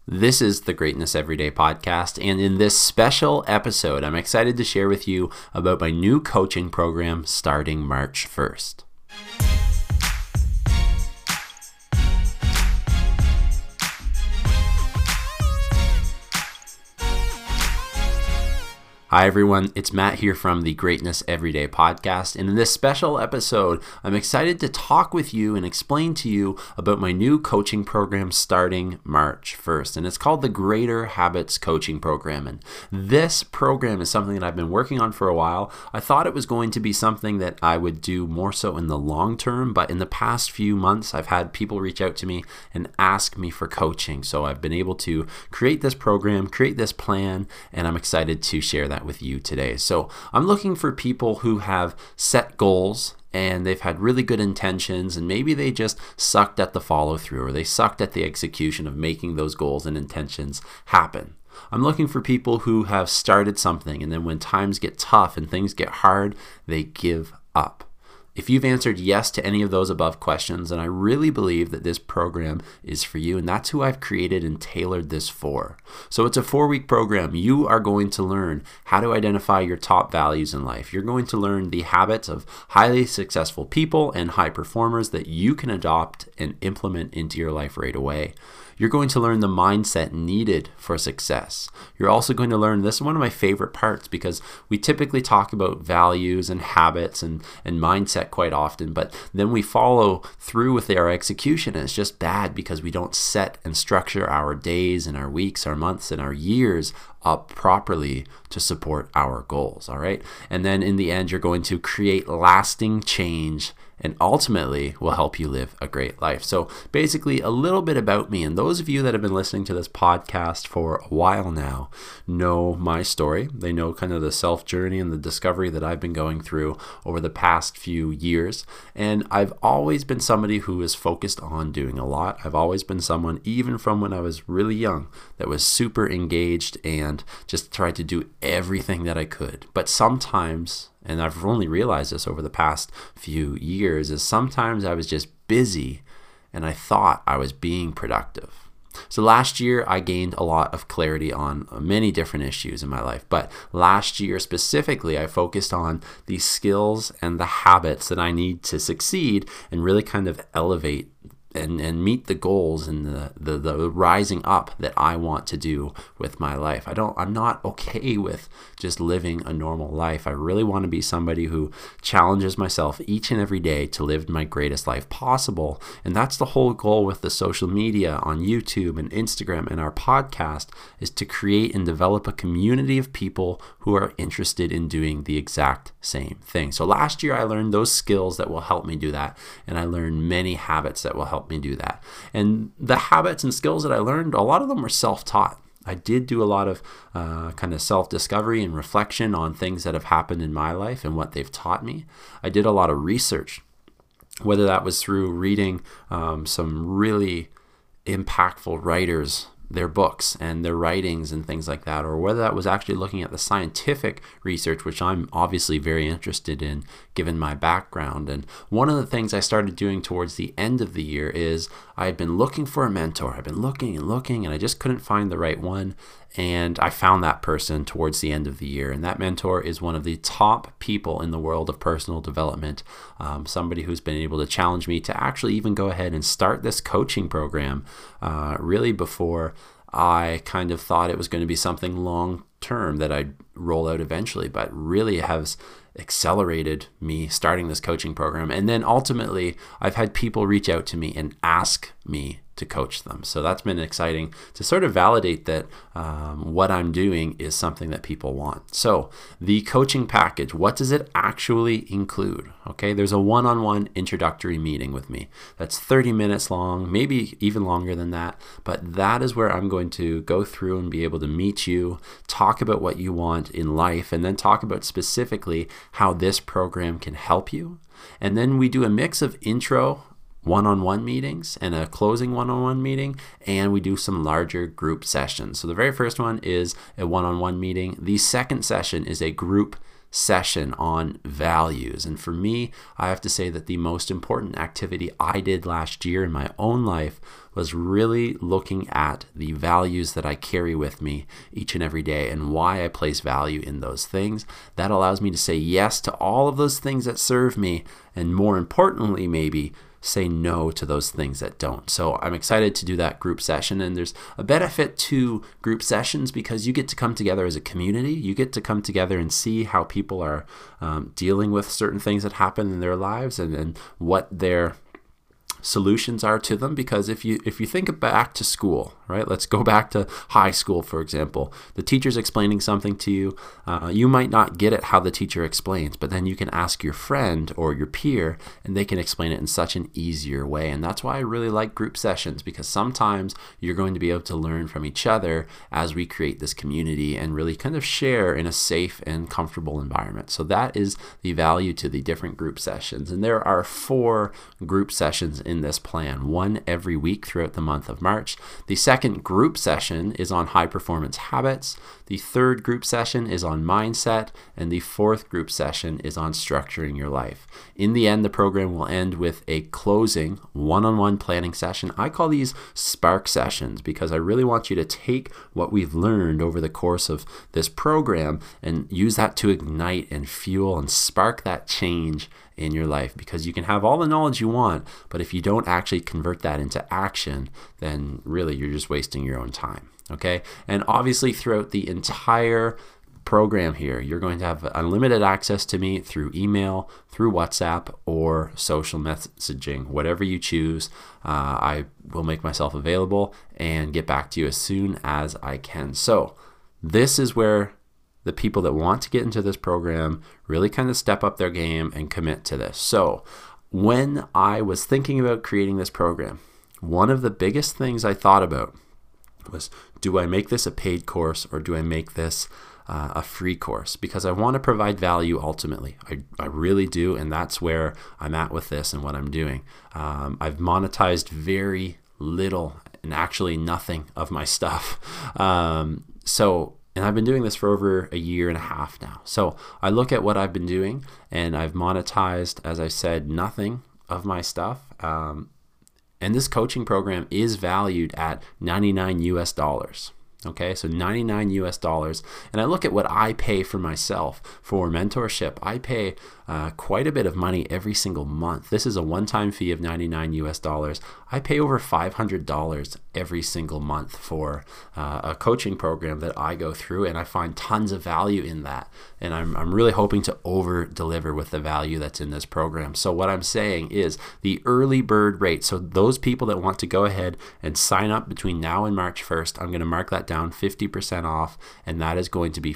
This is the Greatness Everyday podcast, and in this special episode, I'm excited to share with you about my new coaching program starting March 1st. Hi everyone, it's Matt here from the Greatness Everyday podcast, and in this special episode, I'm excited to talk with you and explain to you about my new coaching program starting March 1st, and it's called the Greater Habits Coaching Program. And this program is something that I've been working on for a while. I thought it was going to be something that I would do more so in the long term, but in the past few months, I've had people reach out to me and ask me for coaching. So I've been able to create this program, create this plan, and I'm excited to share that with you today. So I'm looking for people who have set goals and they've had really good intentions, and maybe they just sucked at the follow through, or they sucked at the execution of making those goals and intentions happen. I'm looking for people who have started something and then when times get tough and things get hard, they give up. If you've answered yes to any of those above questions, then I really believe that this program is for you, and that's who I've created and tailored this for. So it's a 4-week program. You are going to learn how to identify your top values in life. You're going to learn the habits of highly successful people and high performers that you can adopt and implement into your life right away. You're going to learn the mindset needed for success. You're also going to learn, this is one of my favorite parts because we typically talk about values and habits and mindset quite often, but then we follow through with our execution and it's just bad because we don't set and structure our days and our weeks, our months, and our years up properly to support our goals, all right? And then in the end, you're going to create lasting change and ultimately will help you live a great life. So basically a little bit about me, and those of you that have been listening to this podcast for a while now know my story. They know kind of the self journey and the discovery that I've been going through over the past few years. And I've always been somebody who is focused on doing a lot. I've always been someone, even from when I was really young, that was super engaged and just tried to do everything that I could. But sometimes, and I've only realized this over the past few years, is sometimes I was just busy and I thought I was being productive. So last year I gained a lot of clarity on many different issues in my life, but last year specifically I focused on the skills and the habits that I need to succeed and really kind of elevate and meet the goals and the rising up that I want to do with my life. I'm not okay with just living a normal life. I really want to be somebody who challenges myself each and every day to live my greatest life possible. And that's the whole goal with the social media on YouTube and Instagram and our podcast, is to create and develop a community of people who are interested in doing the exact same thing. So last year I learned those skills that will help me do that, and I learned many habits that will help me do that. And the habits and skills that I learned, a lot of them were self-taught. I did do a lot of kind of self-discovery and reflection on things that have happened in my life and what they've taught me. I did a lot of research, whether that was through reading some really impactful writers, their books and their writings and things like that, or whether that was actually looking at the scientific research, which I'm obviously very interested in given my background. And one of the things I started doing towards the end of the year is I had been looking for a mentor. I've been looking and looking and I just couldn't find the right one. And I found that person towards the end of the year. And that mentor is one of the top people in the world of personal development, somebody who's been able to challenge me to actually even go ahead and start this coaching program really before I kind of thought it was going to be something long term that I'd roll out eventually, but really has accelerated me starting this coaching program. And then ultimately, I've had people reach out to me and ask me to coach them. So that's been exciting to sort of validate that what I'm doing is something that people want. So the coaching package, what does it actually include? Okay, there's a one-on-one introductory meeting with me. That's 30 minutes long, maybe even longer than that. But that is where I'm going to go through and be able to meet you, talk about what you want in life, and then talk about specifically how this program can help you. And then we do a mix of intro one-on-one meetings and a closing one-on-one meeting, and we do some larger group sessions. So the very first one is a one-on-one meeting. The second session is a group session on values. And for me, I have to say that the most important activity I did last year in my own life was really looking at the values that I carry with me each and every day and why I place value in those things. That allows me to say yes to all of those things that serve me, and more importantly, maybe say no to those things that don't. So I'm excited to do that group session, and there's a benefit to group sessions because you get to come together as a community. You get to come together and see how people are dealing with certain things that happen in their lives and what their solutions are to them. Because if you think back to school, right? Let's go back to high school, for example. The teacher's explaining something to you. You might not get it how the teacher explains, but then you can ask your friend or your peer, and they can explain it in such an easier way. And that's why I really like group sessions, because sometimes you're going to be able to learn from each other as we create this community and really kind of share in a safe and comfortable environment. So that is the value to the different group sessions. And there are 4 group sessions in this plan, one every week throughout the month of March. The second group session is on high performance habits. The third group session is on mindset, and the fourth group session is on structuring your life. In the end, the program will end with a closing one-on-one planning session. I call these spark sessions because I really want you to take what we've learned over the course of this program and use that to ignite and fuel and spark that change in your life, because you can have all the knowledge you want, but if you don't actually convert that into action, then really you're just wasting your own time. Okay? And obviously throughout the entire program here, you're going to have unlimited access to me through email, through WhatsApp, or social messaging, whatever you choose. I will make myself available and get back to you as soon as I can. So this is where the people that want to get into this program really kind of step up their game and commit to this. So when I was thinking about creating this program, one of the biggest things I thought about was, do I make this a paid course or do I make this a free course? Because I want to provide value ultimately. I really do, and that's where I'm at with this and what I'm doing. I've monetized very little and actually nothing of my stuff. And I've been doing this for over a year and a half now. So I look at what I've been doing, and I've monetized, as I said, nothing of my stuff. And this coaching program is valued at $99. Okay, so $99. And I look at what I pay for myself for mentorship. I pay quite a bit of money every single month. This is a one-time fee of $99. I pay over $500 every single month for a coaching program that I go through, and I find tons of value in that. And I'm really hoping to over-deliver with the value that's in this program. So what I'm saying is the early bird rate. So those people that want to go ahead and sign up between now and March 1st, I'm going to mark that down 50% off, and that is going to be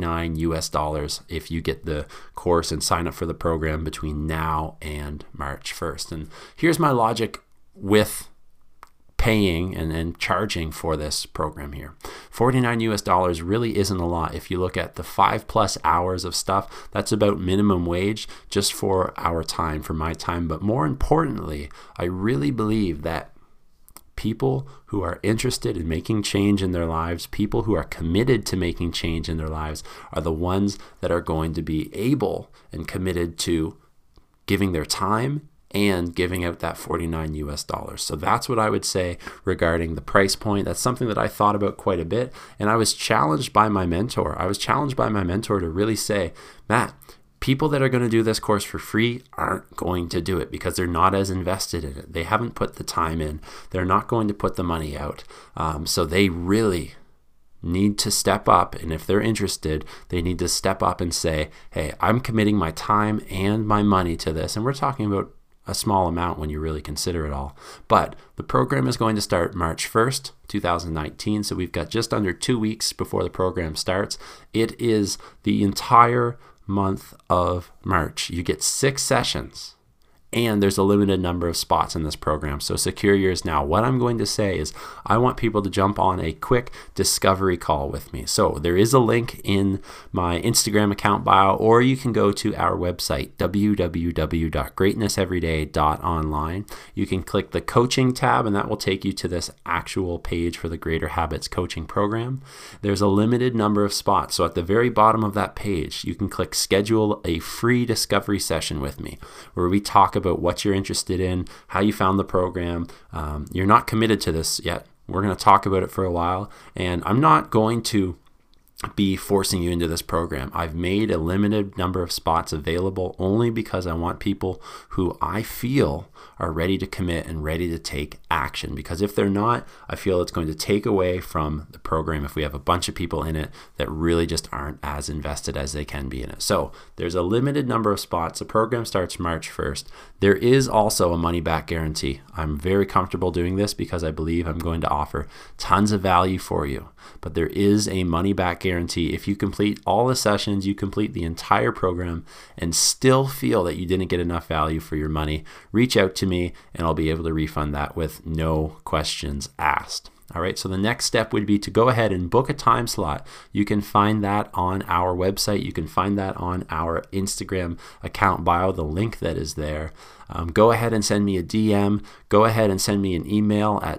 $49 if you get the course and sign up for the program between now and March 1st. And here's my logic with paying and charging for this program here. $49 really isn't a lot. If you look at the 5+ hours of stuff, that's about minimum wage just for our time, for my time. But more importantly, I really believe that people who are interested in making change in their lives, people who are committed to making change in their lives, are the ones that are going to be able and committed to giving their time and giving out that $49. So that's what I would say regarding the price point. That's something that I thought about quite a bit, and I was challenged by my mentor. To really say, Matt, people that are going to do this course for free aren't going to do it because they're not as invested in it. They haven't put the time in. They're not going to put the money out. So they really need to step up, and if they're interested, they need to step up and say, hey, I'm committing my time and my money to this. And we're talking about a small amount when you really consider it all. But the program is going to start March 1st, 2019. So we've got just under 2 weeks before the program starts. It is the entire month of March. You get 6 sessions And there's a limited number of spots in this program, so secure yours now. What I'm going to say is I want people to jump on a quick discovery call with me. So there is a link in my Instagram account bio, or you can go to our website, www.greatnesseveryday.online. You can click the coaching tab, and that will take you to this actual page for the Greater Habits coaching program. There's a limited number of spots, so at the very bottom of that page, you can click schedule a free discovery session with me, where we talk about what you're interested in, how you found the program. You're not committed to this yet. We're going to talk about it for a while, and I'm not going to be forcing you into this program. I've made a limited number of spots available only because I want people who I feel are ready to commit and ready to take action. Because if they're not, I feel it's going to take away from the program if we have a bunch of people in it that really just aren't as invested as they can be in it. So there's a limited number of spots. The program starts March 1st. There is also a money-back guarantee. I'm very comfortable doing this because I believe I'm going to offer tons of value for you. But there is a money-back guarantee. If you complete all the sessions, you complete the entire program, and still feel that you didn't get enough value for your money, reach out to me and I'll be able to refund that with no questions asked. All right, so the next step would be to go ahead and book a time slot. You can find that on our website. You can find that on our Instagram account bio, the link that is there. Go ahead and send me a DM. Go ahead and send me an email at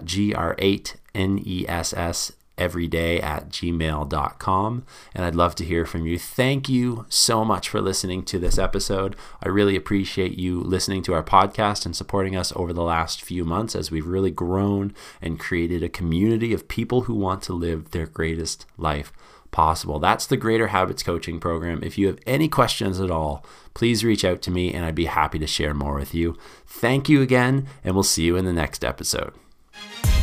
gr8nesseveryday@gmail.com, and I'd love to hear from you. Thank you so much for listening to this episode. I really appreciate you listening to our podcast and supporting us over the last few months as we've really grown and created a community of people who want to live their greatest life possible. That's the Greater Habits Coaching Program. If you have any questions at all, please reach out to me and I'd be happy to share more with you. Thank you again, and we'll see you in the next episode.